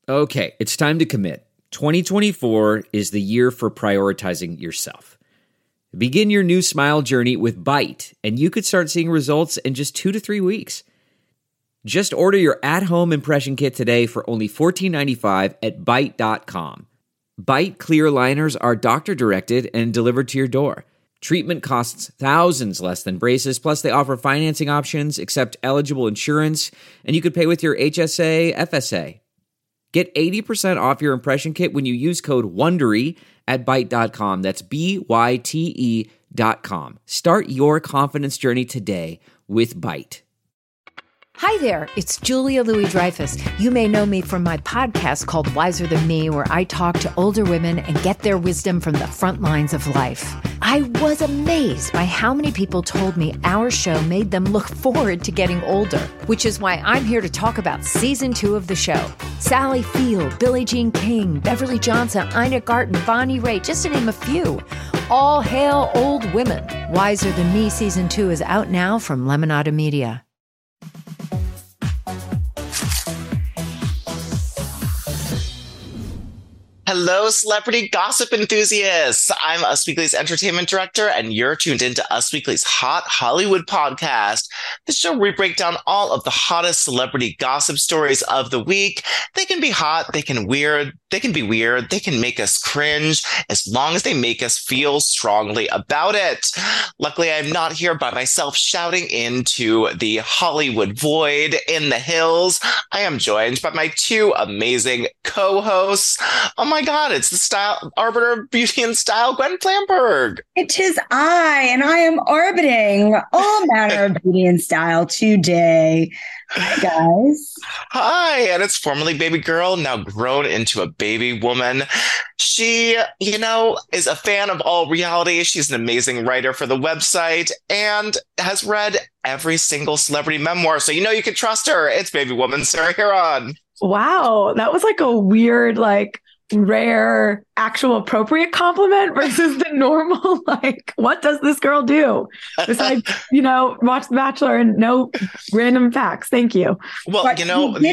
Okay, it's time to commit. 2024 is the year for prioritizing yourself. Begin your new smile journey with Byte, and you could start seeing results in just 2 to 3 weeks. Just order your at-home impression kit today for only $14.95 at Byte.com. Byte clear liners are doctor-directed and delivered to your door. Treatment costs thousands less than braces, plus they offer financing options, accept eligible insurance, and you could pay with your HSA, FSA. Get 80% off your impression kit when you use code WONDERY at Byte.com. That's BYTE.com. Start your confidence journey today with Byte. Hi there, it's Julia Louis-Dreyfus. You may know me from my podcast called Wiser Than Me, where I talk to older women and get their wisdom from the front lines of life. I was amazed by how many people told me our show made them look forward to getting older, which is why I'm here to talk about season 2 of the show. Sally Field, Billie Jean King, Beverly Johnson, Ina Garten, Bonnie Raitt, just to name a few. All hail old women. Wiser Than Me season 2 is out now from Lemonada Media. Hello, celebrity gossip enthusiasts. I'm Us Weekly's entertainment director, and you're tuned into Us Weekly's Hot Hollywood podcast, the show where we break down all of the hottest celebrity gossip stories of the week. They can be hot, they can be weird, they can make us cringe, as long as they make us feel strongly about it. Luckily, I'm not here by myself shouting into the Hollywood void in the hills. I am joined by my 2 amazing co-hosts. Oh my God, it's the style arbiter of beauty and style, Gwen Flamberg. It is I, and I am orbiting all manner of beauty and style today. Hi, guys. Hi, and it's formerly baby girl, now grown into a baby woman. She, is a fan of all reality. She's an amazing writer for the website and has read every single celebrity memoir. So you can trust her. It's baby woman Sarah Hearon. Wow, that was like a weird, rare, actual appropriate compliment versus the normal, what does this girl do? Besides, watch The Bachelor and no random facts. Thank you. Well, but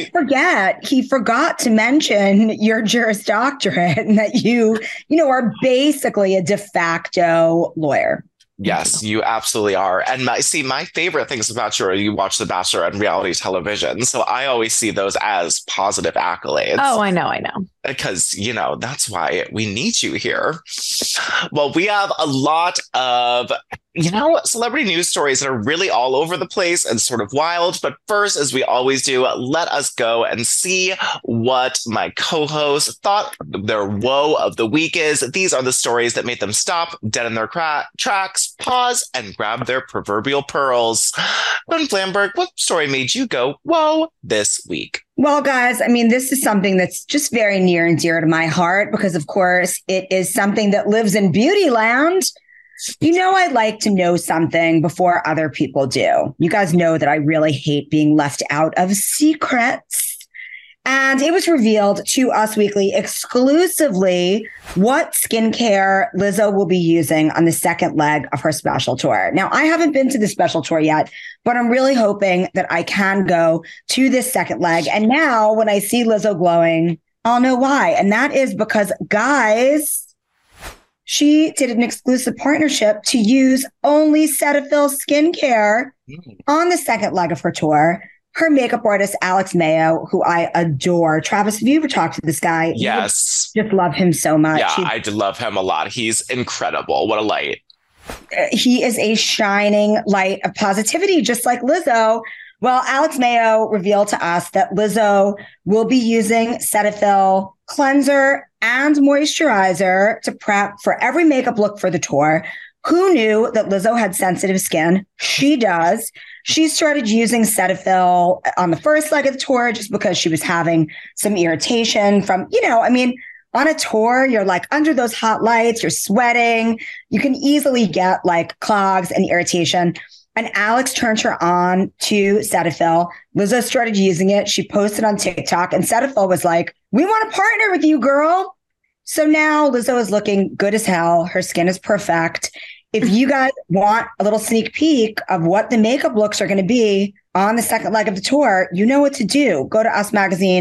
he forgot to mention your Juris Doctorate and that you are basically a de facto lawyer. Yes, you absolutely are. And my favorite things about you watch The Bachelor on reality television. So I always see those as positive accolades. Oh, I know. Because, that's why we need you here. Well, we have a lot of, celebrity news stories that are really all over the place and sort of wild. But first, as we always do, let us go and see what my co-hosts thought their woe of the week is. These are the stories that made them stop dead in their tracks, pause, and grab their proverbial pearls. Gwen Flamberg, what story made you go, whoa, this week? Well, guys, this is something that's just very near and dear to my heart because, of course, it is something that lives in beauty land. I like to know something before other people do. You guys know that I really hate being left out of secrets. And it was revealed to Us Weekly exclusively what skincare Lizzo will be using on the second leg of her special tour. Now, I haven't been to the special tour yet, but I'm really hoping that I can go to this second leg. And now when I see Lizzo glowing, I'll know why. And that is because, guys, she did an exclusive partnership to use only Cetaphil skincare on the second leg of her tour. Her makeup artist, Alex Mayo, who I adore. Travis, have you ever talked to this guy? Yes. Just love him so much. Yeah, I did love him a lot. He's incredible. What a light. He is a shining light of positivity, just like Lizzo. Well, Alex Mayo revealed to us that Lizzo will be using Cetaphil cleanser and moisturizer to prep for every makeup look for the tour. Who knew that Lizzo had sensitive skin? She does. She started using Cetaphil on the first leg of the tour just because she was having some irritation from, on a tour, you're under those hot lights, you're sweating. You can easily get clogs and irritation. And Alex turned her on to Cetaphil. Lizzo started using it. She posted on TikTok and Cetaphil was like, we want to partner with you, girl. So now Lizzo is looking good as hell. Her skin is perfect. If you guys want a little sneak peek of what the makeup looks are going to be on the second leg of the tour, you know what to do. Go to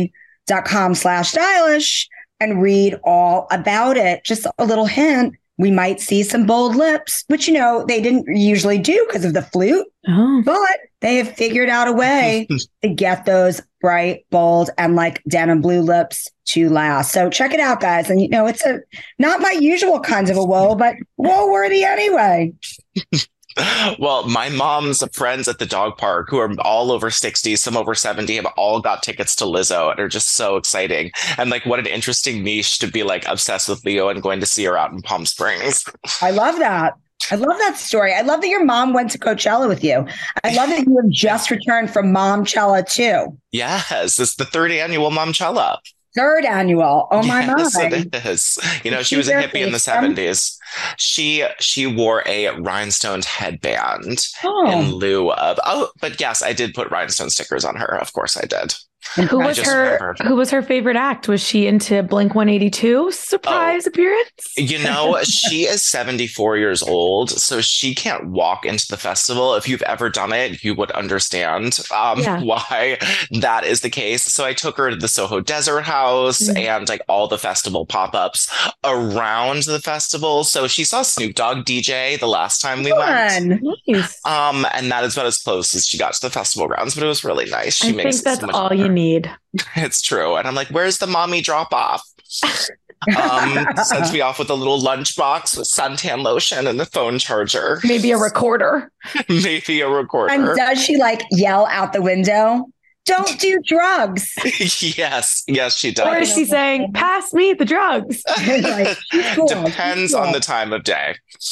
lizzo.com/stylish and read all about it. Just a little hint. We might see some bold lips, which, they didn't usually do because of the flute, but they have figured out a way to get those bright, bold, and like denim blue lips to last. So check it out, guys. And, it's not my usual kinds of a woe, but woe worthy anyway. Well, my mom's friends at the dog park who are all over 60, some over 70, have all got tickets to Lizzo and are just so exciting. And like, what an interesting niche to be like obsessed with Leo and going to see her out in Palm Springs. I love that. I love that story. I love that your mom went to Coachella with you. I love that you have just returned from Momchella too. Yes, it's the 3rd annual Momchella. 3rd annual. Oh my God. Yes, it is. She was a hippie in the 70s. She wore a rhinestone headband in lieu of. Oh, but yes, I did put rhinestone stickers on her. Of course, I did. Who was her favorite act? Was she into Blink-182 surprise appearance? She is 74 years old, so she can't walk into the festival. If you've ever done it, you would understand why that is the case. So I took her to the Soho Desert House and like all the festival pop-ups around the festival. So she saw Snoop Dogg DJ the last time we went. Nice. And that is about as close as she got to the festival grounds, but it was really nice. I think that's all you need. It's true. And I'm like, where's the mommy drop off? Sends me off with a little lunchbox with suntan lotion and the phone charger. Maybe a recorder. And does she like yell out the window? Don't do drugs. Yes, she does. Or is she saying, pass me the drugs? Depends on the time of day.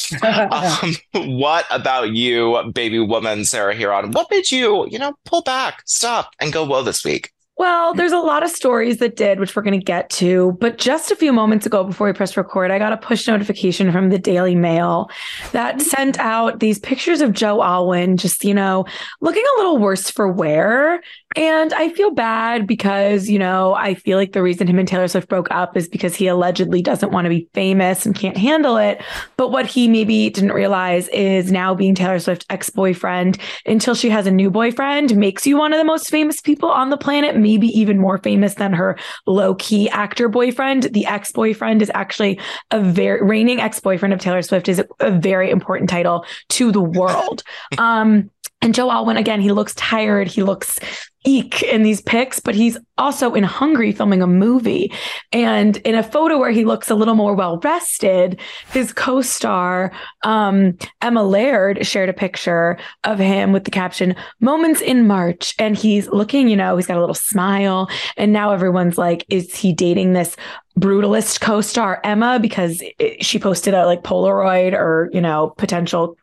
What about you, baby woman, Sarah Huron? What made you, pull back, stop, and go whoa this week? Well, there's a lot of stories that did, which we're going to get to. But just a few moments ago, before we pressed record, I got a push notification from the Daily Mail that sent out these pictures of Joe Alwyn just, looking a little worse for wear. And I feel bad because, I feel like the reason him and Taylor Swift broke up is because he allegedly doesn't want to be famous and can't handle it. But what he maybe didn't realize is now being Taylor Swift's ex-boyfriend until she has a new boyfriend makes you one of the most famous people on the planet, maybe even more famous than her low-key actor boyfriend. The ex-boyfriend is actually reigning ex-boyfriend of Taylor Swift is a very important title to the world. And Joe Alwyn, again, he looks tired. He looks eek in these pics, but he's also in Hungary filming a movie. And in a photo where he looks a little more well-rested, his co-star, Emma Laird, shared a picture of him with the caption, "Moments in March." And he's looking, he's got a little smile. And now everyone's like, is he dating this brutalist co-star Emma? Because she posted a Polaroid or, potential,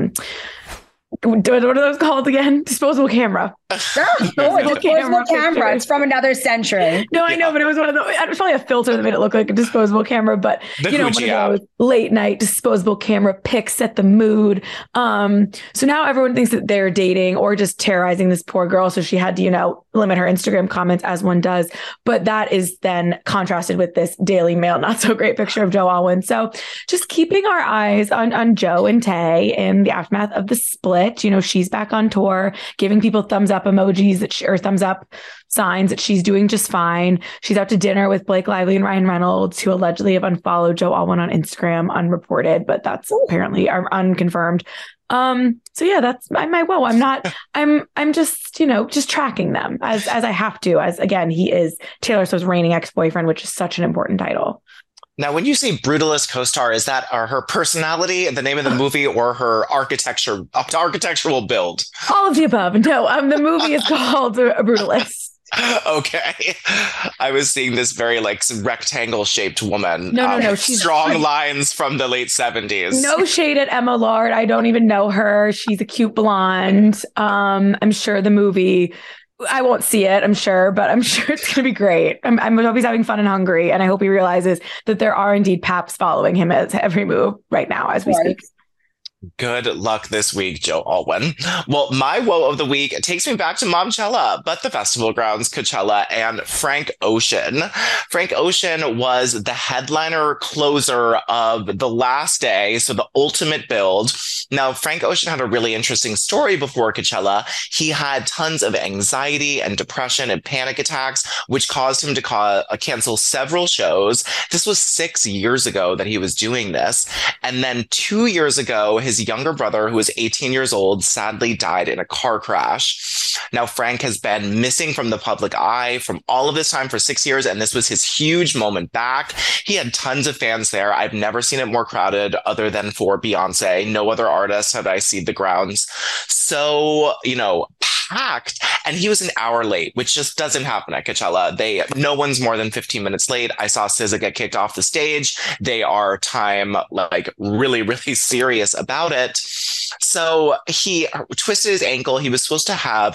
what are those called again? Disposable camera. Disposable camera. It's from another century. No, I know, but it was it was probably a filter that made it look like a disposable camera. But one of those late night disposable camera pics set the mood. So now everyone thinks that they're dating or just terrorizing this poor girl. So she had to, limit her Instagram comments as one does. But that is then contrasted with this Daily Mail not so great picture of Joe Alwyn. So just keeping our eyes on Joe and Tay in the aftermath of the split. She's back on tour, giving people thumbs up emojis or thumbs up signs that she's doing just fine. She's out to dinner with Blake Lively and Ryan Reynolds, who allegedly have unfollowed Joe Alwyn on Instagram, unreported, but that's apparently unconfirmed. So yeah, that's my woe. I'm just, just tracking them as I have to, as again, he is Taylor Swift's reigning ex-boyfriend, which is such an important title. Now, when you say brutalist co-star, is that her personality, the name of the movie, or her architectural build? All of the above. No, the movie is called Brutalist. Okay. I was seeing this very rectangle shaped woman. No. She's strong lines from the late 70s. No shade at Emma Lard. I don't even know her. She's a cute blonde. I'm sure the movie, I won't see it, I'm sure, but I'm sure it's going to be great. I hope he's having fun in Hungary, and I hope he realizes that there are indeed paps following him at every move right now as we speak. Good luck this week, Joe Alwyn. Well, my woe of the week takes me back to Momchella, but the festival grounds, Coachella, and Frank Ocean. Frank Ocean was the headliner closer of the last day, so the ultimate build. Now, Frank Ocean had a really interesting story before Coachella. He had tons of anxiety and depression and panic attacks, which caused him to cancel several shows. This was 6 years ago that he was doing this. And then 2 years ago, his younger brother, who was 18 years old, sadly died in a car crash. Now, Frank has been missing from the public eye from all of this time for 6 years, and this was his huge moment back. He had tons of fans there. I've never seen it more crowded other than for Beyonce. No other artist had I seen the grounds so, packed. And he was an hour late, which just doesn't happen at Coachella. No one's more than 15 minutes late. I saw SZA get kicked off the stage. They are really, really serious about it. So he twisted his ankle. He was supposed to have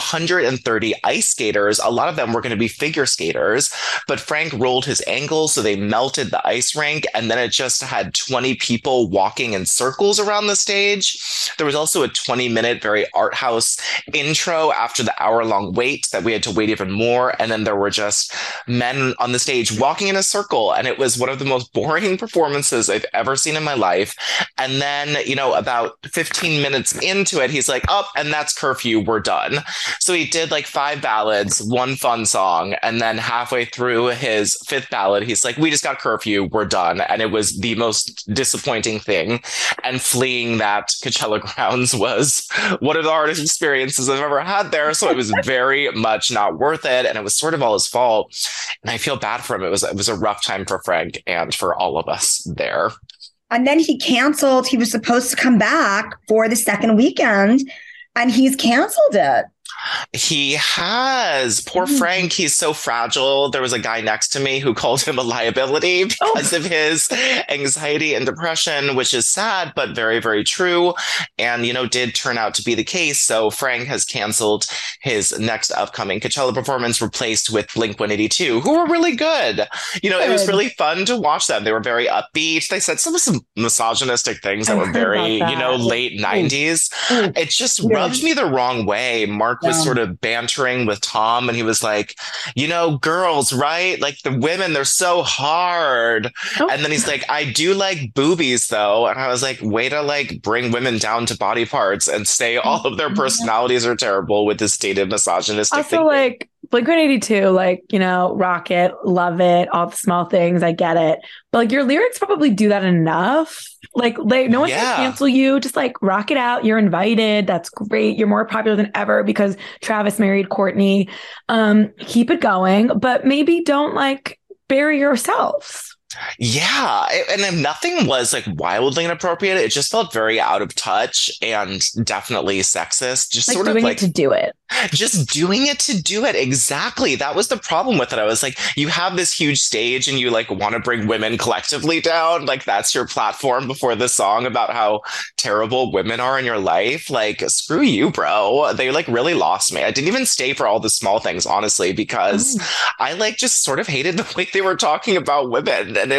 130 ice skaters. A lot of them were going to be figure skaters, but Frank rolled his ankle, so they melted the ice rink, and then it just had 20 people walking in circles around the stage. There was also a 20-minute, very art house intro after the hour-long wait that we had to wait even more, and then there were just men on the stage walking in a circle, and it was one of the most boring performances I've ever seen in my life. And then, about 15 minutes into it, he's like, oh, and that's curfew, we're done. So he did 5 ballads, 1 fun song, and then halfway through his 5th ballad, he's like, we just got curfew, we're done. And it was the most disappointing thing. And fleeing that Coachella grounds was one of the hardest experiences I've ever had there. So it was very much not worth it. And it was sort of all his fault. And I feel bad for him. It was a rough time for Frank and for all of us there. And then he canceled. He was supposed to come back for the second weekend, and he's canceled it. He has. Poor Frank. He's so fragile. There was a guy next to me who called him a liability because of his anxiety and depression, which is sad, but very, very true. And, did turn out to be the case. So Frank has canceled his next upcoming Coachella performance, replaced with Blink-182, who were really good. It was really fun to watch them. They were very upbeat. They said some misogynistic things that were very, late 90s. It just rubbed me the wrong way. Mark was sort of bantering with Tom, and he was like, girls, right? The women, they're so hard. And then he's like, I do like boobies though. And I was like, way to bring women down to body parts and say all of their personalities are terrible with this dated misogynistic also thinking. Blink-182, Rocket, love it, all the small things, I get it. But your lyrics probably do that enough. No one's gonna cancel you. Just rock it out. You're invited. That's great. You're more popular than ever because Travis married Courtney. Keep it going, but maybe don't bury yourselves. Yeah. And if nothing was wildly inappropriate, it just felt very out of touch and definitely sexist. Just sort of doing it to do it. Just doing it to do it. Exactly. That was the problem with it. I was like, you have this huge stage and you want to bring women collectively down. That's your platform before the song about how terrible women are in your life. Screw you, bro. They really lost me. I didn't even stay for all the small things, honestly, because I just sort of hated the way they were talking about women. And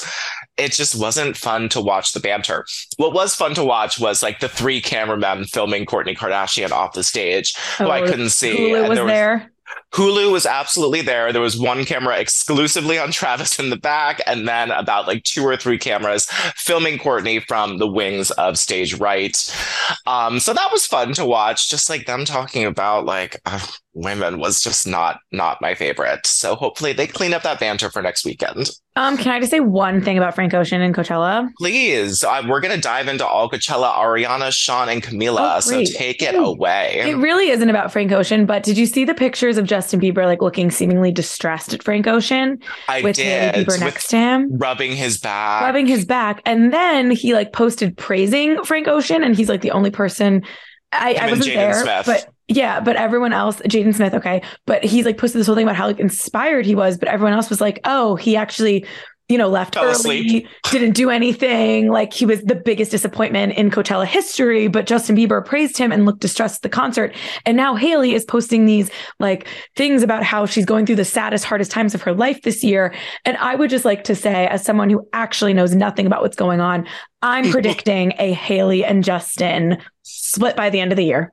it just wasn't fun to watch the banter. What was fun to watch was the 3 cameramen filming Kourtney Kardashian off the stage, who I couldn't see. Hulu was there. Hulu was absolutely there. There was one camera exclusively on Travis in the back, and then about 2 or 3 cameras filming Kourtney from the wings of stage right. So that was fun to watch. Just them talking about women was just not my favorite. So hopefully they clean up that banter for next weekend. Can I just say one thing about Frank Ocean and Coachella? Please. We're going to dive into all Coachella, Ariana, Sean, and Camila. So take it away. It really isn't about Frank Ocean, but did you see the pictures of Justin Bieber looking seemingly distressed at Frank Ocean? With Hailey Bieber next to him? Rubbing his back. And then he posted praising Frank Ocean, and he's the only person. I wasn't there, Smith. But everyone else, Jaden Smith, okay. But he's posted this whole thing about how inspired he was, but everyone else was oh, he actually, left early, asleep. Didn't do anything. He was the biggest disappointment in Coachella history, but Justin Bieber praised him and looked distressed at the concert. And now Hailey is posting these things about how she's going through the saddest, hardest times of her life this year. And I would just like to say, as someone who actually knows nothing about what's going on, I'm predicting a Hailey and Justin split by the end of the year.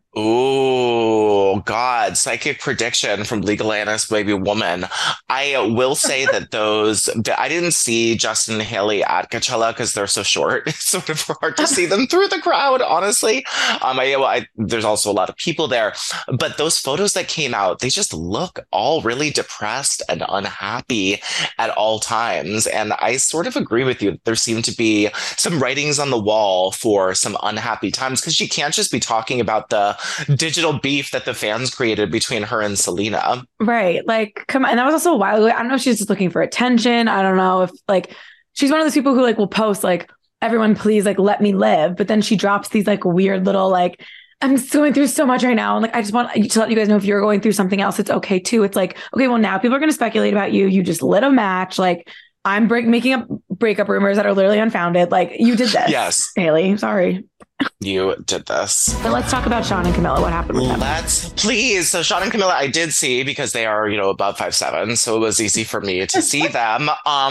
Oh, God. Psychic prediction from Legal Analyst Baby Woman. I will say that I didn't see Justin and Haley at Coachella because they're so short. It's sort of hard to see them through the crowd, honestly. There's also a lot of people there. But those photos that came out, they just look all really depressed and unhappy at all times. And I sort of agree with you. There seem to be some writings on the wall for some unhappy times because she can't just be talking about the digital beef that the fans created between her and Selena. Right. Like, come on. And that was also a while ago. I don't know if she's just looking for attention. I don't know if like she's one of those people who like will post like, everyone please like let me live. But then she drops these like weird little like, I'm going through so much right now. And like, I just want to let you guys know if you're going through something else, it's okay too. It's like, okay, well now people are going to speculate about you. You just lit a match. Like I'm making up breakup rumors that are literally unfounded. Like you did this. Yes. Haley, sorry. You did this. But let's talk about Sean and Camilla. What happened with them? Let's please. So Sean and Camilla, I did see because they are, above 5'7", so it was easy for me to see them.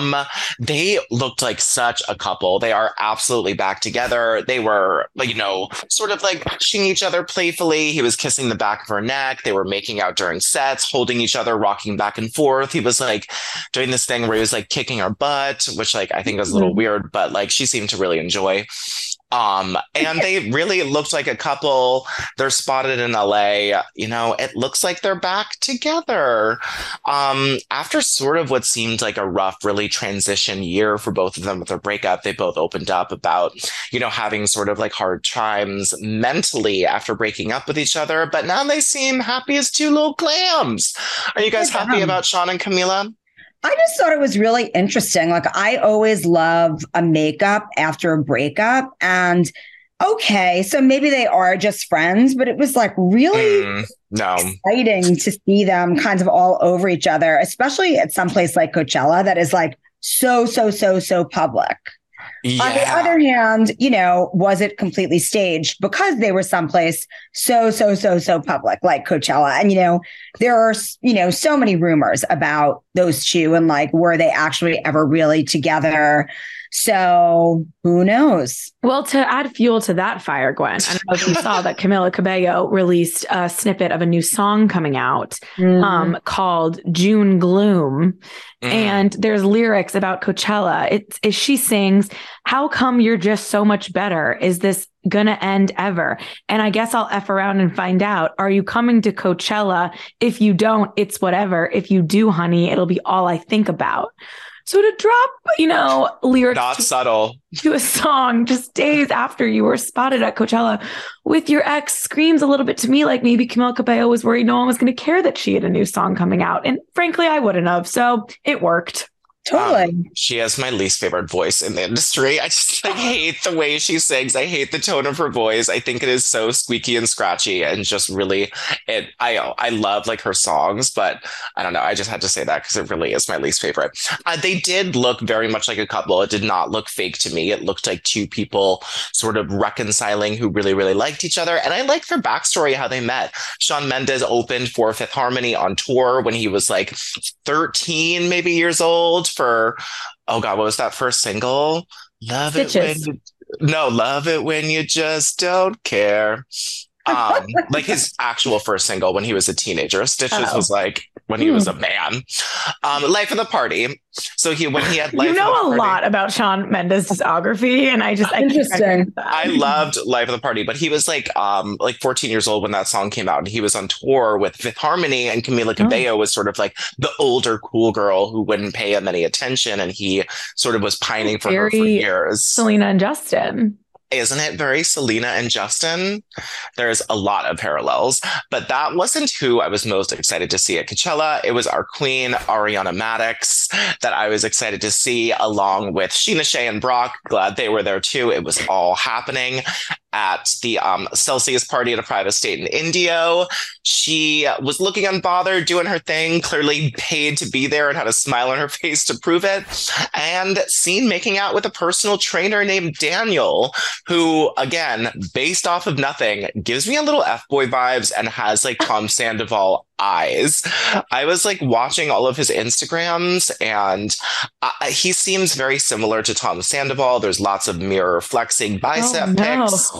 They looked like such a couple. They are absolutely back together. They were, sort of like touching each other playfully. He was kissing the back of her neck. They were making out during sets, holding each other, rocking back and forth. He was like doing this thing where he was like kicking her butt, which like I think was a little weird, but like she seemed to really enjoy. And they really looked like a couple. They're spotted in LA. It looks like they're back together. After sort of what seemed like a rough, really transition year for both of them with their breakup, they both opened up about, having sort of like hard times mentally after breaking up with each other. But now they seem happy as two little clams. Are you guys happy about Sean and Camila? I just thought it was really interesting. Like I always love a makeup after a breakup. And okay, so maybe they are just friends, but it was like really exciting to see them kind of all over each other, especially at some place like Coachella that is like so public. Yeah. On the other hand, was it completely staged because they were someplace so public like Coachella? And, there are, so many rumors about those two and like, were they actually ever really together? So who knows? Well, to add fuel to that fire, Gwen, I don't know if you saw that Camila Cabello released a snippet of a new song coming out called June Gloom. And there's lyrics about Coachella. She sings, "How come you're just so much better? Is this gonna end ever? And I guess I'll F around and find out. Are you coming to Coachella? If you don't, it's whatever. If you do, honey, it'll be all I think about." So to drop, lyrics not subtle to a song just days after you were spotted at Coachella with your ex screams a little bit to me like maybe Camila Cabello was worried no one was going to care that she had a new song coming out. And frankly, I wouldn't have. So it worked. Totally. She has my least favorite voice in the industry. I just hate the way she sings. I hate the tone of her voice. I think it is so squeaky and scratchy and just really I love like her songs, but I don't know. I just had to say that because it really is my least favorite. They did look very much like a couple. It did not look fake to me. It looked like two people sort of reconciling who really, really liked each other. And I like their backstory, how they met. Shawn Mendes opened for Fifth Harmony on tour when he was like 13, maybe years old for, oh God, what was that first single? Love Stitches. Love it when you just don't care. Like his actual first single when he was a teenager. Stitches was like when he was a man. Life of the Party. So when he had Life of the Party, a lot about Shawn Mendes' discography, and I loved Life of the Party, but he was like 14 years old when that song came out, and he was on tour with Fifth Harmony, and Camila Cabello was sort of like the older cool girl who wouldn't pay him any attention, and he sort of was pining for her for years. Selena and Justin. Isn't it very Selena and Justin? There's a lot of parallels, but that wasn't who I was most excited to see at Coachella. It was our queen, Ariana Madix, that I was excited to see, along with Sheena Shea and Brock. Glad they were there too. It was all happening at the Celsius party at a private state in Indio. She was looking unbothered, doing her thing, clearly paid to be there and had a smile on her face to prove it. And seen making out with a personal trainer named Daniel, who, again, based off of nothing, gives me a little F-boy vibes and has like Tom Sandoval eyes. I was like watching all of his Instagrams, and he seems very similar to Tom Sandoval. There's lots of mirror flexing bicep pics.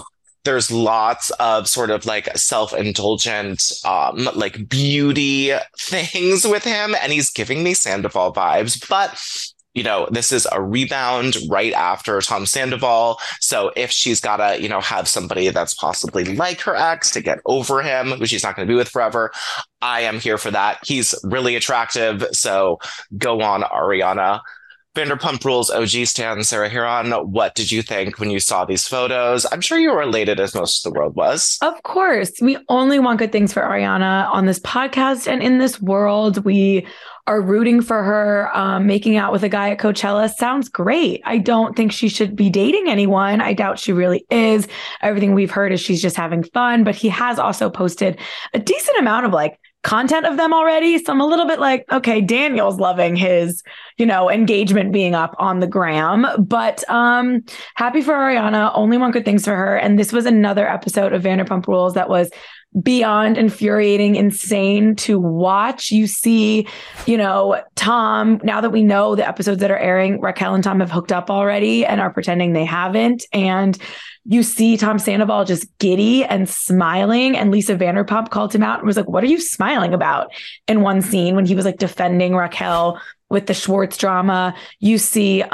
There's lots of sort of like self-indulgent, like beauty things with him, and he's giving me Sandoval vibes. But you know, this is a rebound right after Tom Sandoval. So if she's got to, you know, have somebody that's possibly like her ex to get over him, who she's not going to be with forever, I am here for that. He's really attractive. So go on, Ariana. Vanderpump Rules OG stan Sarah Huron, what did you think when you saw these photos? I'm sure you were elated as most of the world was. Of course. We only want good things for Ariana on this podcast and in this world. We are rooting for her. Making out with a guy at Coachella sounds great. I don't think she should be dating anyone. I doubt she really is. Everything we've heard is she's just having fun, but he has also posted a decent amount of like content of them already. So I'm a little bit like, okay, Daniel's loving his, you know, engagement being up on the gram, but happy for Ariana. Only want good things for her. And this was another episode of Vanderpump Rules that was beyond infuriating, insane to watch. You see, you know, Tom, now that we know the episodes that are airing, Raquel and Tom have hooked up already and are pretending they haven't. And you see Tom Sandoval just giddy and smiling. And Lisa Vanderpump called him out and was like, what are you smiling about? In one scene when he was like defending Raquel with the Schwartz drama. You see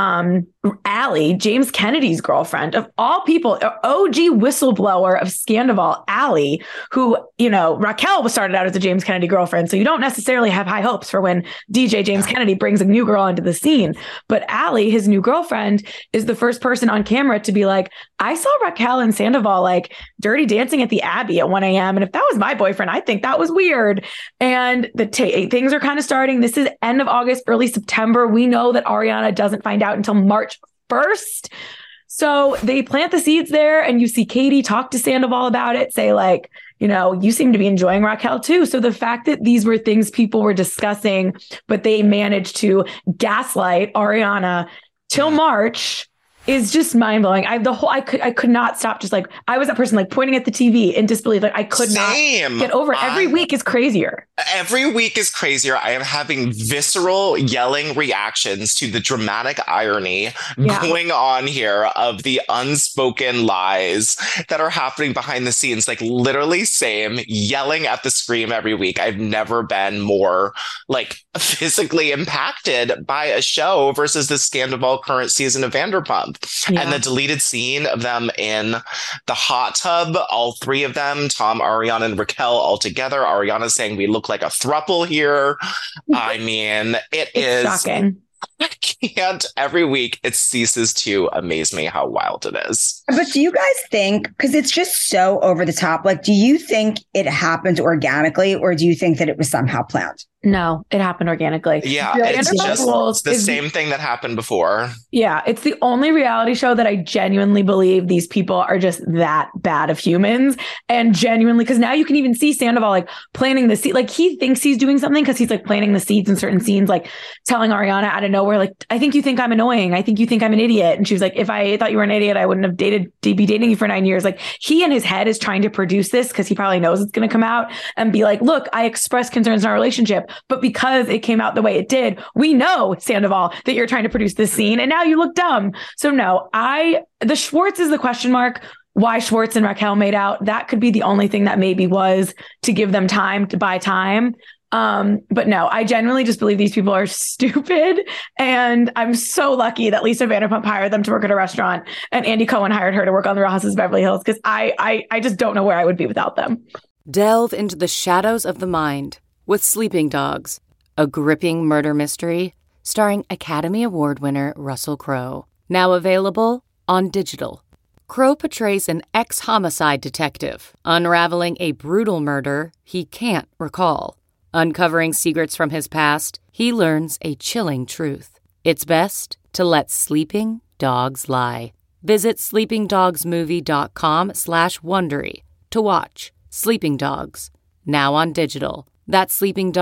Allie, James Kennedy's girlfriend, of all people, OG whistleblower of Scandoval, Allie, who, you know, Raquel was started out as a James Kennedy girlfriend. So you don't necessarily have high hopes for when DJ James Kennedy brings a new girl into the scene. But Allie, his new girlfriend, is the first person on camera to be like, I saw Raquel and Sandoval like dirty dancing at the Abbey at 1 a.m. And if that was my boyfriend, I think that was weird. And the things are kind of starting. This is end of August, early September. We know that Ariana doesn't find out until March 1st. So they plant the seeds there, and you see Katie talk to Sandoval about it, say like, you know, you seem to be enjoying Raquel too. So the fact that these were things people were discussing, but they managed to gaslight Ariana till March is just mind blowing. I could not stop. Just like, I was that person like pointing at the TV in disbelief. Like I could not get over it. Every week is crazier. Every week is crazier. I am having visceral yelling reactions to the dramatic irony going on here of the unspoken lies that are happening behind the scenes. Like literally same, yelling at the screen every week. I've never been more like physically impacted by a show versus the Scandoval current season of Vanderpump. Yeah. And the deleted scene of them in the hot tub, all three of them, Tom, Ariana, and Raquel all together. Ariana saying we look like a throuple here. I mean, it's is shocking. I can't. Every week it ceases to amaze me how wild it is. But do you guys think, because it's just so over the top, like, do you think it happened organically, or do you think that it was somehow planned? No, it happened organically. Yeah, it's just the same thing that happened before. Yeah, it's the only reality show that I genuinely believe these people are just that bad of humans. And genuinely, because now you can even see Sandoval like planting the seed. Like he thinks he's doing something because he's like planting the seeds in certain scenes, like telling Ariana out of nowhere, like, I think you think I'm annoying. I think you think I'm an idiot. And she was like, if I thought you were an idiot, I wouldn't have be dating you for 9 years. Like he in his head is trying to produce this because he probably knows it's going to come out and be like, look, I expressed concerns in our relationship. But because it came out the way it did, we know, Sandoval, that you're trying to produce this scene and now you look dumb. So no, the Schwartz is the question mark. Why Schwartz and Raquel made out, that could be the only thing that maybe was to give them time, to buy time. But no, I genuinely just believe these people are stupid. And I'm so lucky that Lisa Vanderpump hired them to work at a restaurant and Andy Cohen hired her to work on The Real Housewives of Beverly Hills, because I just don't know where I would be without them. Delve into the shadows of the mind with Sleeping Dogs, a gripping murder mystery starring Academy Award winner Russell Crowe. Now available on digital. Crowe portrays an ex-homicide detective unraveling a brutal murder he can't recall. Uncovering secrets from his past, he learns a chilling truth. It's best to let sleeping dogs lie. Visit sleepingdogsmovie.com/Wondery to watch Sleeping Dogs, now on digital. That's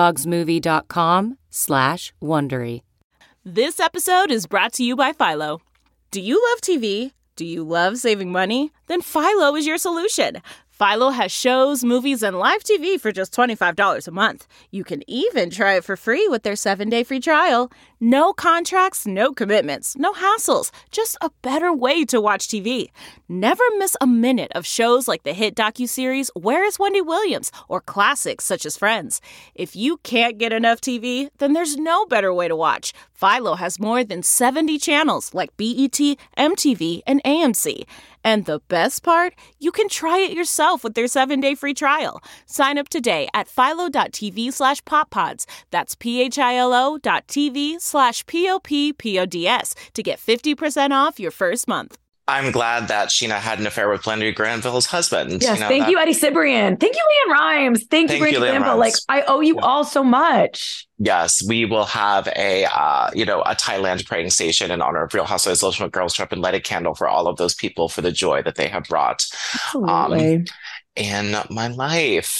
sleepingdogsmovie.com/Wondery. This episode is brought to you by Philo. Do you love TV? Do you love saving money? Then Philo is your solution. Philo has shows, movies, and live TV for just $25 a month. You can even try it for free with their 7-day free trial. No contracts, no commitments, no hassles, just a better way to watch TV. Never miss a minute of shows like the hit docuseries Where is Wendy Williams or classics such as Friends. If you can't get enough TV, then there's no better way to watch. Philo has more than 70 channels like BET, MTV, and AMC. And the best part? You can try it yourself with their 7-day free trial. Sign up today at philo.tv/poppods. That's philo.tv/poppods to get 50% off your first month. I'm glad that Sheena had an affair with Blandy Granville's husband. Yes, thank you, Eddie Cibrian. Thank you, LeAnn Rimes. Thank you, Brandy Glanville. Like, I owe you all so much. Yes, we will have a Thailand praying station in honor of Real Housewives of Ultimate Girls Trip and light a candle for all of those people for the joy that they have brought. Absolutely. In my life.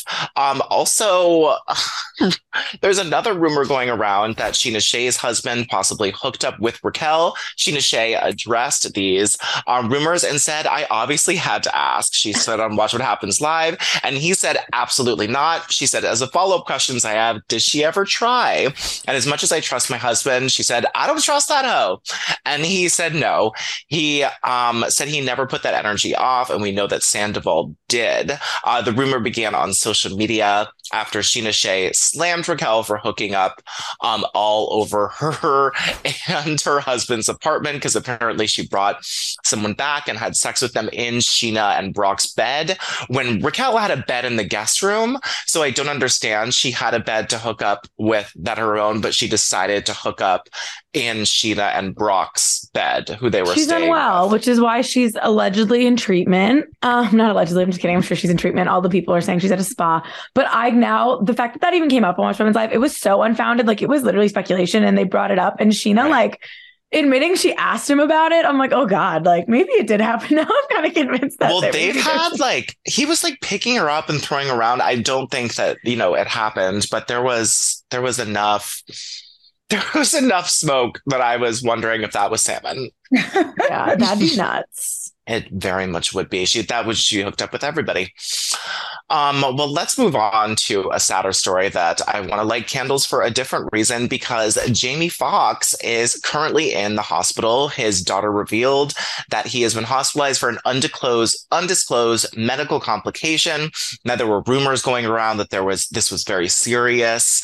Also, there's another rumor going around that Sheena Shea's husband possibly hooked up with Raquel. Sheena Shea addressed these rumors and said, I obviously had to ask. She said on Watch What Happens Live, and he said, absolutely not. She said, as a follow-up questions I have, did she ever try? And as much as I trust my husband, she said, I don't trust that hoe. And he said no. He said he never put that energy off, and we know that Sandoval did. The rumor began on social media after Sheena Shea slammed Raquel for hooking up all over her and her husband's apartment, because apparently she brought someone back and had sex with them in Sheena and Brock's bed when Raquel had a bed in the guest room. So I don't understand. She had a bed to hook up with that her own, but she decided to hook up in Sheena and Brock's bed, who they were She's staying unwell, with. which is why she's allegedly in treatment. Not allegedly, I'm just kidding. I'm sure she's in treatment. All the people are saying she's at a spa. But the fact that even came up on Watch Women's Live, it was so unfounded. Like, it was literally speculation, and they brought it up. And Sheena, like, admitting she asked him about it, I'm like, oh God, like, maybe it did happen. Now I'm kind of convinced that. Well, they've had, like, he was like picking her up and throwing her around. I don't think that, it happened, but there was enough. There was enough smoke that I was wondering if that was salmon. Yeah, that'd be nuts. It very much would be. She hooked up with everybody. Well, let's move on to a sadder story that I want to light candles for a different reason, because Jamie Foxx is currently in the hospital. His daughter revealed that he has been hospitalized for an undisclosed medical complication. Now, there were rumors going around that this was very serious,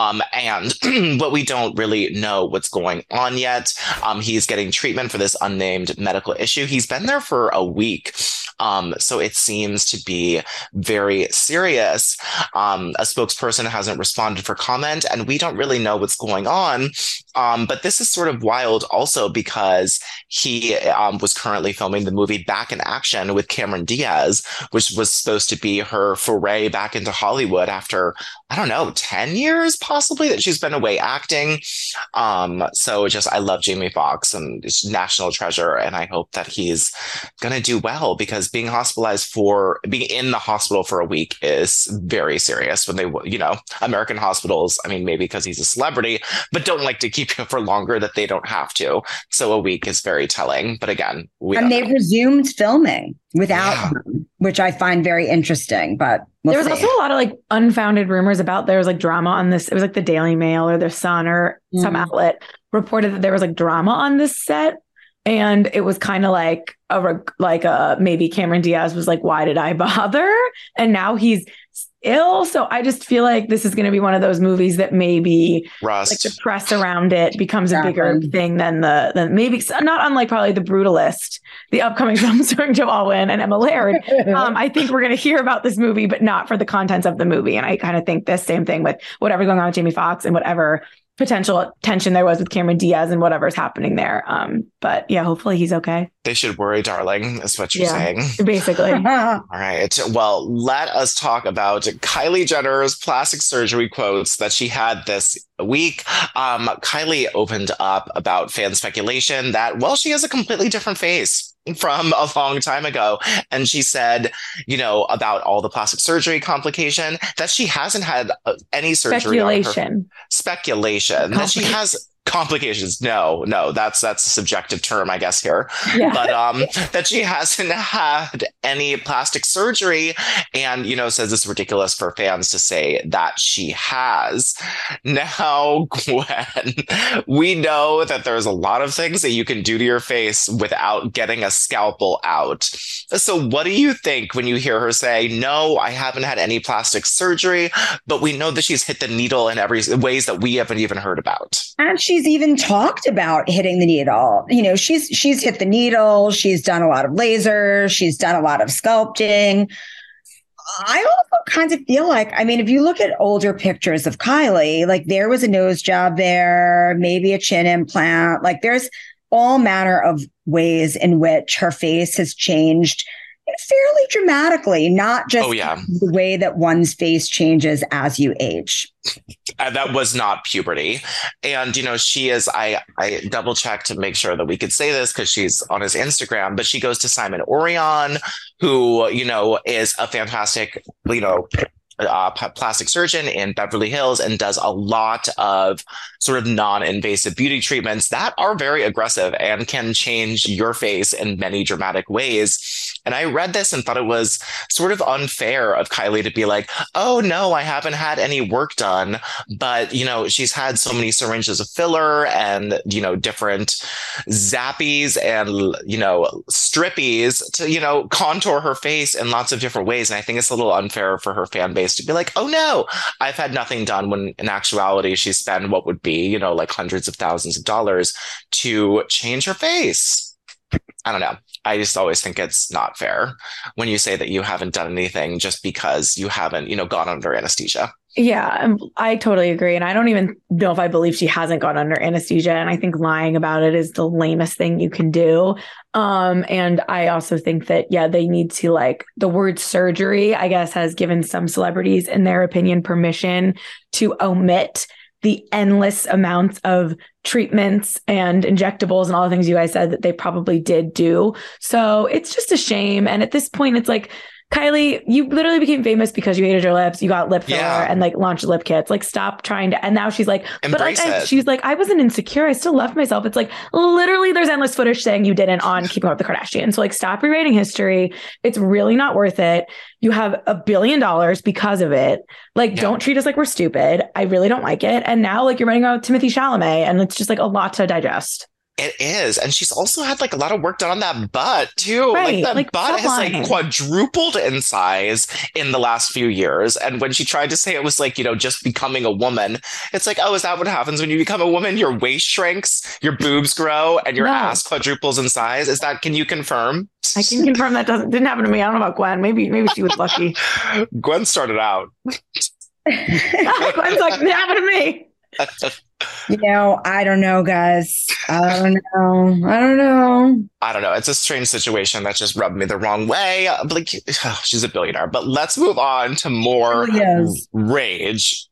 but we don't really know what's going on yet. He's getting treatment for this unnamed medical issue. He's been there for a week. So it seems to be very serious. A spokesperson hasn't responded for comment, and we don't really know what's going on. But this is sort of wild also because he was currently filming the movie Back in Action with Cameron Diaz, which was supposed to be her foray back into Hollywood after, 10 years possibly that she's been away acting. So I love Jamie Foxx, and it's national treasure. And I hope that he's going to do well, because being in the hospital for a week is very serious when American hospitals, maybe because he's a celebrity, but don't like to keep you for longer that they don't have to. So a week is very telling. But again, they've resumed filming without him, which I find very interesting. But there was also a lot of unfounded rumors about there was drama on this. It was the Daily Mail or the Sun or some outlet reported that there was drama on this set. And it was kind of maybe Cameron Diaz was why did I bother? And now he's ill. So I just feel like this is going to be one of those movies that maybe the press around it becomes a bigger thing than maybe not unlike probably The Brutalist, the upcoming film starring Joe Alwyn and Emma Laird. I think we're going to hear about this movie, but not for the contents of the movie. And I kind of think the same thing with whatever going on with Jamie Foxx and whatever potential tension there was with Cameron Diaz and whatever's happening there. But yeah, hopefully he's okay. They should worry, darling, is what you're saying. Basically. All right. Well, let us talk about Kylie Jenner's plastic surgery quotes that she had this week. Kylie opened up about fan speculation that, she has a completely different face from a long time ago. And she said, about all the plastic surgery complication, that she hasn't had any surgery. Speculation. That she has Complications. No, that's a subjective term, I guess, here. Yeah. But that she hasn't had any plastic surgery and, says it's ridiculous for fans to say that she has. Now, Gwen, we know that there's a lot of things that you can do to your face without getting a scalpel out. So what do you think when you hear her say, no, I haven't had any plastic surgery, but we know that she's hit the needle in every ways that we haven't even heard about? And she's even talked about hitting the needle. She's hit the needle. She's done a lot of lasers. She's done a lot of sculpting. I also kind of feel like, if you look at older pictures of Kylie, like there was a nose job there, maybe a chin implant. Like there's all manner of ways in which her face has changed fairly dramatically, not just the way that one's face changes as you age. That was not puberty. And, she is, I double checked to make sure that we could say this because she's on his Instagram, but she goes to Simon Orion, who, is a fantastic, plastic surgeon in Beverly Hills and does a lot of sort of non-invasive beauty treatments that are very aggressive and can change your face in many dramatic ways. And I read this and thought it was sort of unfair of Kylie to be like, oh, no, I haven't had any work done. But, she's had so many syringes of filler and, different zappies and, strippies to, contour her face in lots of different ways. And I think it's a little unfair for her fan base to be like, oh, no, I've had nothing done, when in actuality, she spent what would be, like hundreds of thousands of dollars to change her face. I don't know. I just always think it's not fair when you say that you haven't done anything just because you haven't, gone under anesthesia. Yeah, I totally agree. And I don't even know if I believe she hasn't gone under anesthesia. And I think lying about it is the lamest thing you can do. And I also think that, they need to the word surgery, I guess, has given some celebrities, in their opinion, permission to omit the endless amounts of treatments and injectables and all the things you guys said that they probably did do. So it's just a shame. And at this point, it's like, Kylie, you literally became famous because you hated your lips. You got lip filler and launched lip kits. Stop trying to. And now she's like, she's like, I wasn't insecure. I still loved myself. It's like, literally, there's endless footage saying you didn't on Keeping Up with the Kardashians. So stop rewriting history. It's really not worth it. You have $1 billion because of it. Don't treat us like we're stupid. I really don't like it. And now you're writing about Timothée Chalamet, and it's just a lot to digest. It is. And she's also had a lot of work done on that butt too. Right. That butt has quadrupled in size in the last few years. And when she tried to say it was just becoming a woman, it's oh, is that what happens when you become a woman? Your waist shrinks, your boobs grow, and your ass quadruples in size. Can you confirm? I can confirm that didn't happen to me. I don't know about Gwen. Maybe she was lucky. Gwen started out. Gwen's like, it happened to me. I don't know, guys. I don't know. It's a strange situation that just rubbed me the wrong way. She's a billionaire. But let's move on to more rage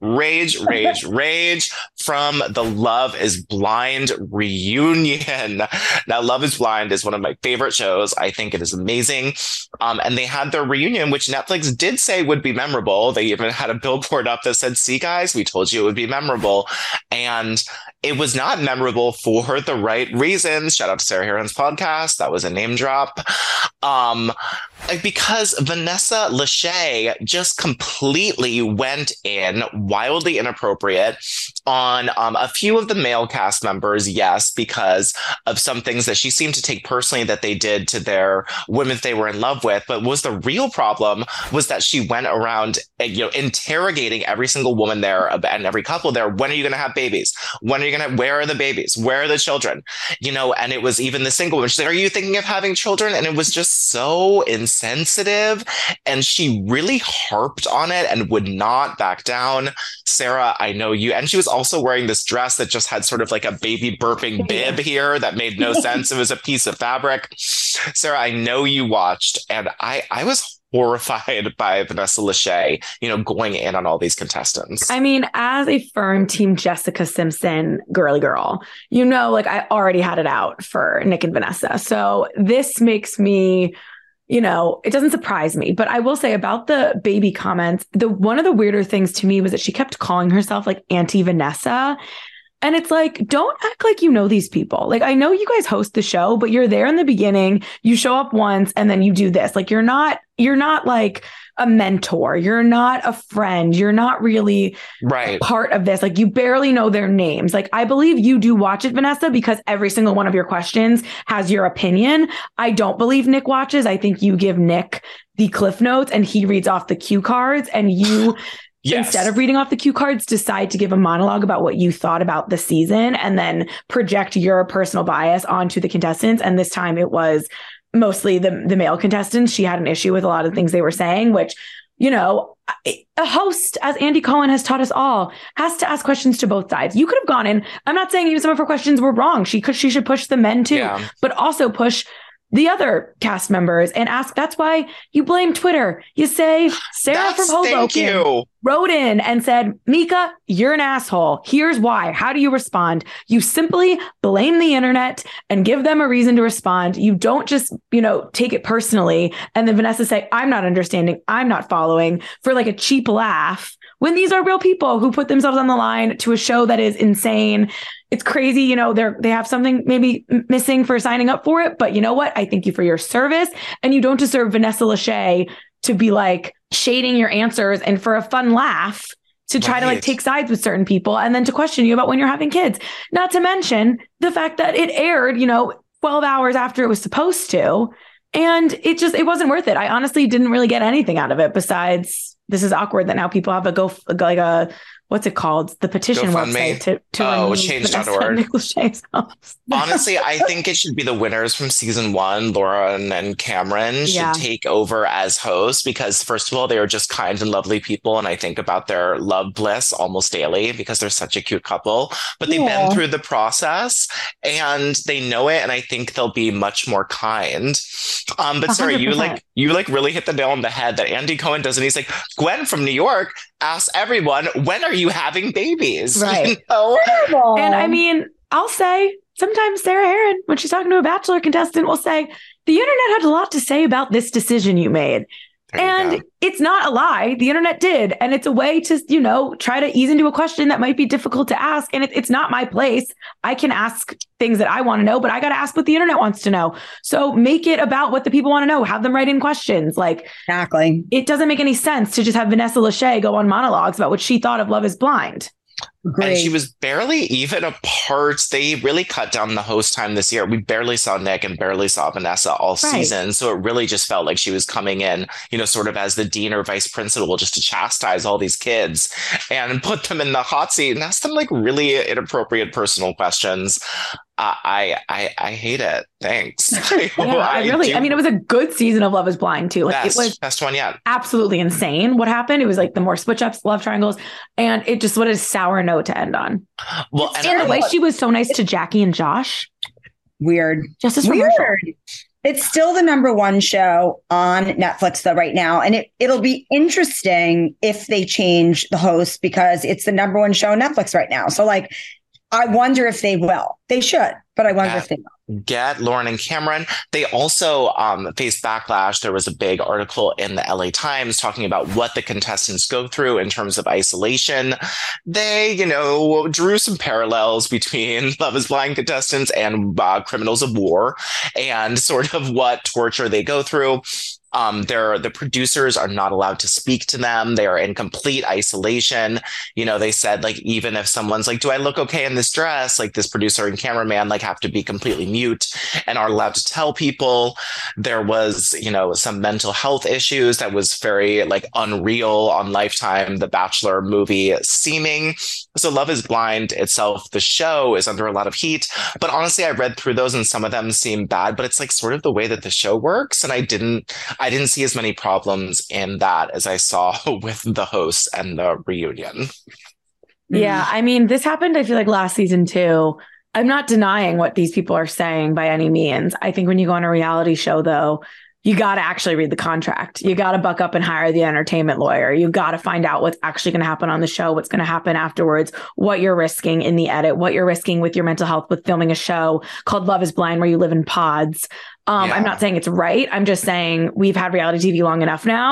from the Love is Blind reunion. Now, Love is Blind is one of my favorite shows. I think it is amazing. And they had their reunion, which Netflix did say would be memorable. They even had a billboard up that said, see, guys, we told you it would be memorable. And it was not memorable for the right reasons. Shout out to Sarah Heron's podcast. That was a name drop. Because Vanessa Lachey just completely went in wildly inappropriate on a few of the male cast members. Yes, because of some things that she seemed to take personally that they did to their women they were in love with. But was the real problem was that she went around, interrogating every single woman there and every couple there. When are you going to have babies? Where are the babies? Where are the children? And it was even the single woman. She's like, are you thinking of having children? And it was just so insensitive. And she really harped on it and would not back down. Sarah, I know you. And she was also wearing this dress that just had sort of a baby burping bib here that made no sense. It was a piece of fabric. Sarah, I know you watched, and I was horrified by Vanessa Lachey, going in on all these contestants. As a firm team Jessica Simpson girly girl, I already had it out for Nick and Vanessa. So this makes me, it doesn't surprise me. But I will say about the baby comments, one of the weirder things to me was that she kept calling herself Auntie Vanessa. And it's like, don't act like you know these people. Like, I know you guys host the show, but you're there in the beginning, you show up once and then you do this. Like, you're not like a mentor. You're not a friend. You're not really a part of this. Like, you barely know their names. Like, I believe you do watch it, Vanessa, because every single one of your questions has your opinion. I don't believe Nick watches. I think you give Nick the cliff notes and he reads off the cue cards, and you instead of reading off the cue cards, decide to give a monologue about what you thought about the season and then project your personal bias onto the contestants. And this time it was mostly the male contestants. She had an issue with a lot of things they were saying, which, you know, a host, as Andy Cohen has taught us all, has to ask questions to both sides. You could have gone in. I'm not saying even some of her questions were wrong. She should push the men too, but also push the other cast members and ask. That's why you blame Twitter. You say Sarah from Hoboken wrote in and said, Mika, you're an asshole. Here's why. How do you respond? You simply blame the internet and give them a reason to respond. You don't just, you know, take it personally. And then Vanessa say, I'm not understanding. I'm not following, for like a cheap laugh, when these are real people who put themselves on the line to a show that is insane. It's crazy. You know, they have something maybe missing for signing up for it. But you know what? I thank you for your service. And you don't deserve Vanessa Lachey to be like shading your answers and for a fun laugh to try to like take sides with certain people and then to question you about when you're having kids. Not to mention the fact that it aired, you know, 12 hours after it was supposed to. And it wasn't worth it. I honestly didn't really get anything out of it besides this is awkward that now people have what's it called? The petition website to change.org. Honestly, I think it should be the winners from season 1, Lauren and Cameron, should take over as hosts because, first of all, they are just kind and lovely people. And I think about their love bliss almost daily because they're such a cute couple. But they've been through the process and they know it. And I think they'll be much more kind. But sorry, 100%. you really hit the nail on the head that Andy Cohen does. And he's like, Gwen from New York asks everyone, when are you having babies? Right. You know? And I mean, I'll say sometimes Sarah Heron, when she's talking to a Bachelor contestant, will say, the internet had a lot to say about this decision you made. And it's not a lie. The internet did. And it's a way to, you know, try to ease into a question that might be difficult to ask. And it's not my place. I can ask things that I want to know, but I got to ask what the internet wants to know. So make it about what the people want to know. Have them write in questions. Like, exactly. It doesn't make any sense to just have Vanessa Lachey go on monologues about what she thought of Love is Blind. Great. And she was barely even a part. They really cut down the host time this year. We barely saw Nick and barely saw Vanessa all season. So it really just felt like she was coming in, you know, sort of as the dean or vice principal just to chastise all these kids and put them in the hot seat and ask them like really inappropriate personal questions. I hate it. Thanks. I mean, it was a good season of Love is Blind too. Like, it was best one yet. Absolutely insane what happened. It was like the more switch ups, love triangles, and it just what a sour note to end on. Well, and the way she was so nice to Jackie and Josh. Weird. Justice for Marshall. It's still the #1 show on Netflix though right now. And it'll be interesting if they change the host because it's the #1 show on Netflix right now. So like, I wonder if they will. They should, but I wonder if they will. Get Lauren and Cameron. They also faced backlash. There was a big article in the LA Times talking about what the contestants go through in terms of isolation. They, you know, drew some parallels between Love is Blind contestants and criminals of war and sort of what torture they go through. The producers are not allowed to speak to them. They are in complete isolation. You know, they said like, even if someone's like, do I look okay in this dress? Like this producer and cameraman like have to be completely mute and aren't allowed to tell people. There was, you know, some mental health issues that was very like unreal on Lifetime, the Bachelor movie seeming. So Love is Blind itself, the show is under a lot of heat, but honestly, I read through those and some of them seem bad, but it's like sort of the way that the show works. And I didn't see as many problems in that as I saw with the hosts and the reunion. Yeah. I mean, this happened, I feel like last season too. I'm not denying what these people are saying by any means. I think when you go on a reality show though, you got to actually read the contract. You got to buck up and hire the entertainment lawyer. You got to find out what's actually going to happen on the show, what's going to happen afterwards, what you're risking in the edit, what you're risking with your mental health with filming a show called Love is Blind, where you live in pods. I'm not saying it's right. I'm just saying we've had reality TV long enough now.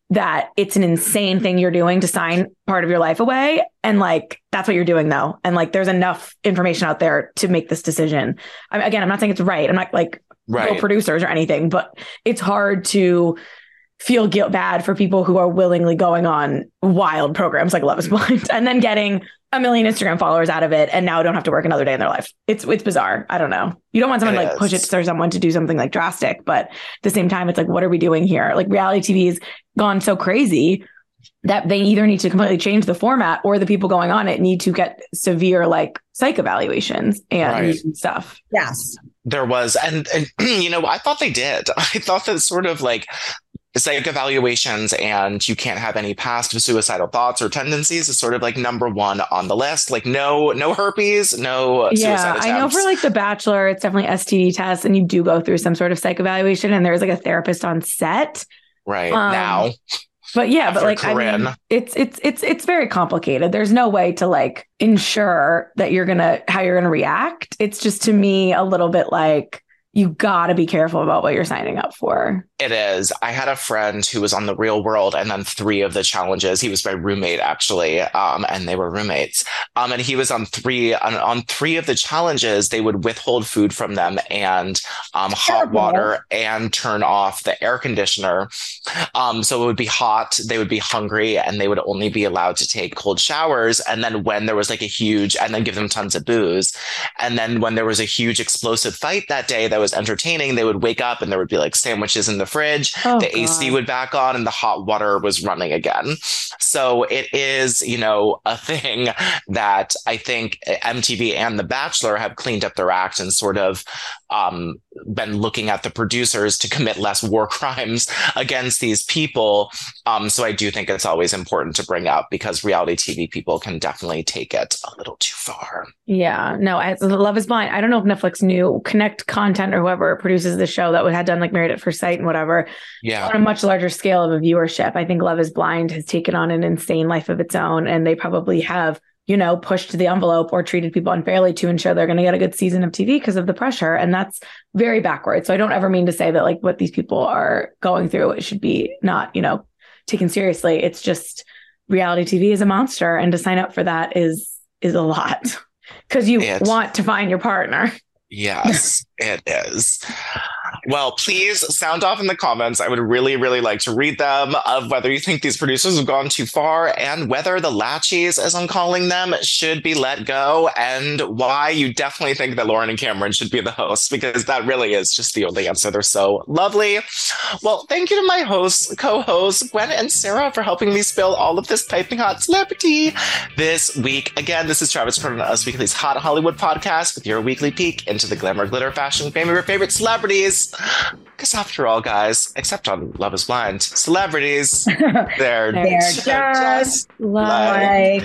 that it's an insane thing you're doing to sign part of your life away. And like, that's what you're doing though. And like, there's enough information out there to make this decision. Again, I'm not saying it's right. I'm not like pro-producers or anything, but it's hard to feel bad for people who are willingly going on wild programs like Love is Blind and then getting 1 million Instagram followers out of it and now don't have to work another day in their life. It's bizarre. I don't know. You don't want someone to like push it to someone to do something like drastic, but at the same time, it's like, what are we doing here? Like reality TV has gone so crazy that they either need to completely change the format or the people going on it need to get severe like psych evaluations and stuff. Yes. There was. And, you know, I thought they did. I thought that sort of like psych evaluations and you can't have any past suicidal thoughts or tendencies is sort of like number one on the list. Like no herpes, no suicide attempts. I know for like The Bachelor, it's definitely STD tests and you do go through some sort of psych evaluation and there's like a therapist on set. Right. Now. But yeah, but like, Corinne. I mean, it's very complicated. There's no way to like ensure that how you're going to react. It's just to me a little bit like, you got to be careful about what you're signing up for. It is. I had a friend who was on The Real World and then 3 of the challenges. He was my roommate actually. And they were roommates. And he was on 3 of the challenges. They would withhold food from them and hot water and turn off the air conditioner. So it would be hot. They would be hungry and they would only be allowed to take cold showers. And then when there was like and then give them tons of booze. And then when there was a huge explosive fight that day that was entertaining, they would wake up and there would be like sandwiches in the fridge, the AC would back on and the hot water was running again. So it is, you know, a thing that I think MTV and The Bachelor have cleaned up their act and sort of been looking at the producers to commit less war crimes against these people. So I do think it's always important to bring up because reality TV people can definitely take it a little too far. Yeah, no, Love is Blind. I don't know if Netflix knew Connect Content or whoever produces the show that had done like Married at First Sight and whatever. Yeah. On a much larger scale of a viewership. I think Love is Blind has taken on an insane life of its own and they probably have, you know, pushed the envelope or treated people unfairly to ensure they're going to get a good season of TV because of the pressure. And that's very backwards. So I don't ever mean to say that like what these people are going through, it should be not, you know, taken seriously. It's just reality TV is a monster. And to sign up for that is a lot because you want to find your partner. Yes, it is. Well, please sound off in the comments. I would really, really like to read them of whether you think these producers have gone too far and whether the Latchies, as I'm calling them, should be let go and why you definitely think that Lauren and Cameron should be the hosts, because that really is just the only answer. They're so lovely. Well, thank you to my co-hosts, Gwen and Sarah, for helping me spill all of this piping hot celebrity this week. Again, this is Travis Cronin, Us Weekly's Hot Hollywood podcast with your weekly peek into the glamour, glitter, fashion, fame of your favorite celebrities. Because after all, guys, except on Love is Blind, celebrities, they're just like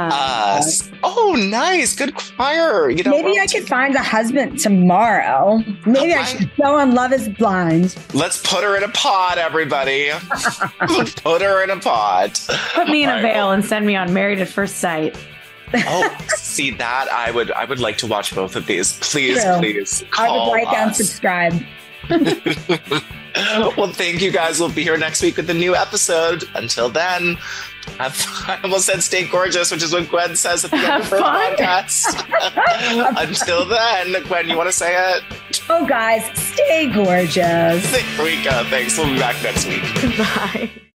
us. Oh, nice. Good choir. You know, maybe I could find a husband tomorrow. Maybe I should go on Love is Blind. Let's put her in a pod, everybody. Put her in a pod. Put me in a veil and send me on Married at First Sight. Oh, see that? I would like to watch both of these. Please, please. I would like and subscribe. Well, thank you guys. We'll be here next week with a new episode. Until then, I almost said stay gorgeous, which is what Gwen says at the end of her podcast. Until then, Gwen, you want to say it? Oh, guys, stay gorgeous. There we go. Thanks. We'll be back next week. Bye.